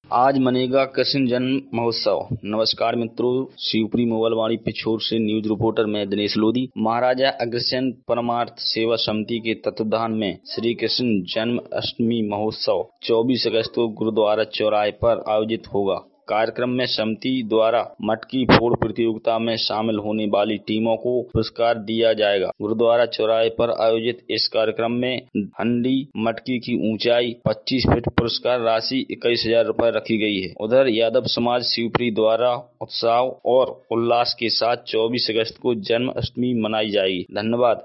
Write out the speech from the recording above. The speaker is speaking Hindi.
आज मनेगा कृष्ण जन्म महोत्सव। नमस्कार मित्रों, शिवपुरी मोबाइल वाणी पिछोर से न्यूज रिपोर्टर मैं दिनेश लोधी। महाराजा अग्रसेन परमार्थ सेवा समिति के तत्वाधान में श्री कृष्ण जन्म अष्टमी महोत्सव 24 अगस्त को गुरुद्वारा चौराहे पर आयोजित होगा। कार्यक्रम में समिति द्वारा मटकी फोड़ प्रतियोगिता में शामिल होने वाली टीमों को पुरस्कार दिया जाएगा। गुरुद्वारा चौराहे पर आयोजित इस कार्यक्रम में हंडी मटकी की ऊंचाई 25 फीट, पुरस्कार राशि 21,000 रुपए रखी गई है। उधर यादव समाज शिवपुरी द्वारा उत्साह और उल्लास के साथ 24 अगस्त को जन्म अष्टमी मनाई जाएगी। धन्यवाद।